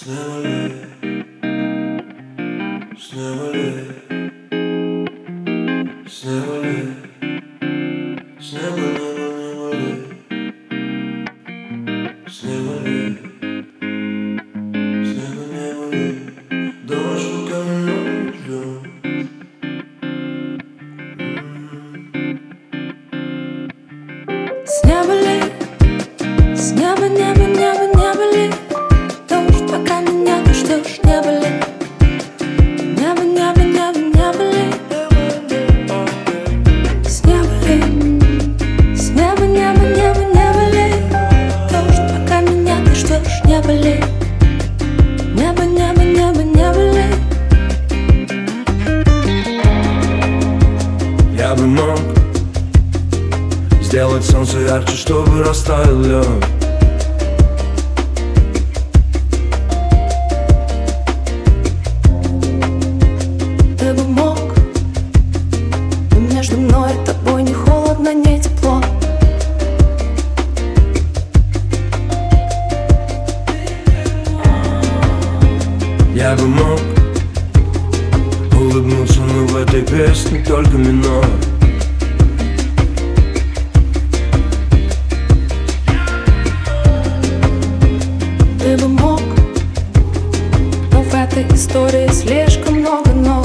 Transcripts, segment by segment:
С неба ли, с неба ли, с неба ли, с неба, неба ли, с неба ли, с неба, неба ли, дождь руками ждет. С неба ли, с неба, неба, неба, неба ли, дождь, пока меня ты ждешь, неба ли, небо, небо, небо, неба ли, с неба ли, с неба, небо, небо, неба ли, дождь, пока меня ты ждешь, неба ли, небо, небо, небо, неба ли. Я бы мог сделать солнце ярче, чтобы растаял лед. Ты бы мог, но между мной и тобой не холодно, не тепло. Я бы мог улыбнуться, но в этой песне только минор. Ты бы мог, но в этой истории слишком много «но».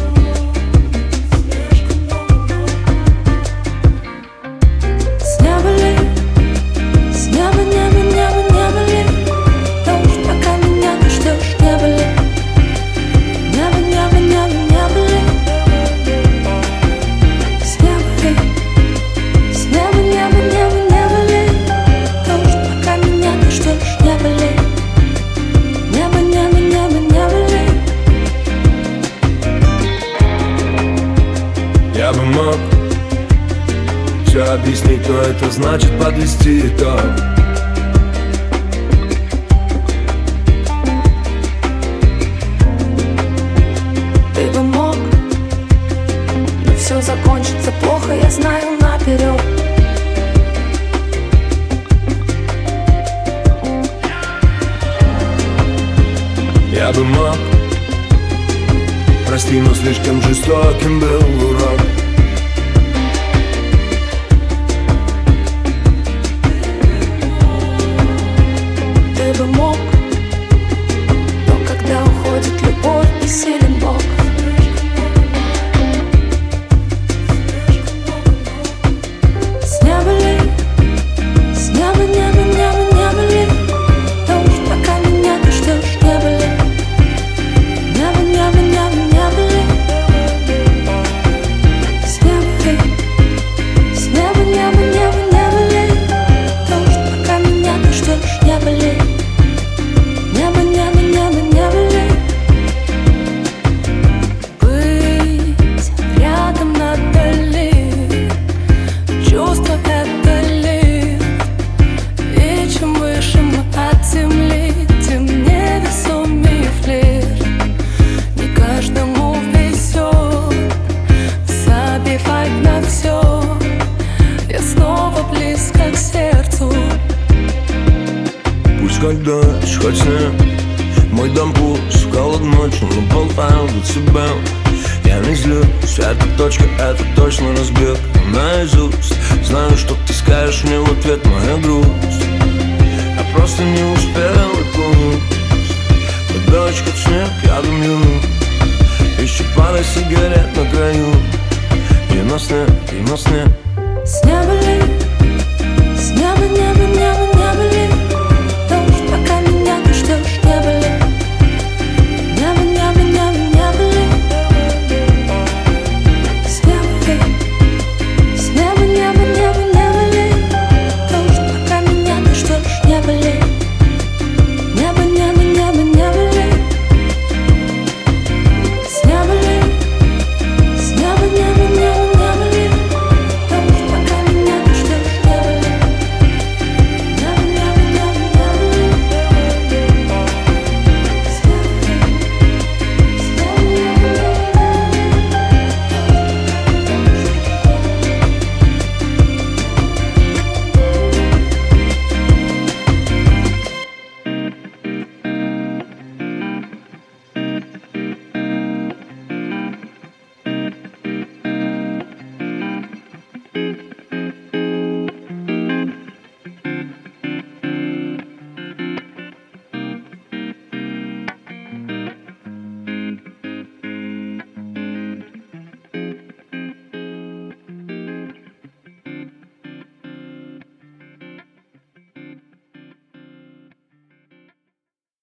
С неба ли, с неба, неба, неба, неба ли, дождь, пока меня ты ждешь, неба ли, небо, небо, небо, неба ли, с неба ли, с неба, небо, небо, неба ли, дождь, пока меня ты ждешь, неба ли. Небо, небо, небо, небо ли. Я бы мог все объяснить, но это значит подвести итог. Ты бы мог, но все закончится плохо, я знаю наперед. Я бы мог, прости, но слишком жестоким был урок. Ты бы мог, но когда уходит любовь, бессилен Бог. С неба ли, с неба, небо, небо, небо ли, дождь, пока меня ты ждешь, неба ли, небо, небо, небо, небо ли, с неба ли, с неба, небо, небо, небо ли, дождь, пока меня ты ждешь, неба ли, небо, небо, небо, небо ли. Быть рядом надали, чувство это лифт, и чем выше мы от земли, тем невесомее флирт. Не каждому везет забивать на все. Я снова близко к сердцу. Пусть хоть дождь, хоть снег, мой дом пуст, холод ночью, но болтаю до тебя. Я не злюсь, эта точка, это точно разбег наизусть. Знаю, что ты скажешь мне в ответ, моя грусть. Я просто не успел окунуть. Хоть дождь, хоть снег, я дымлю. Еще пара сигарет на краю. И на сне, и на сне. С неба ли,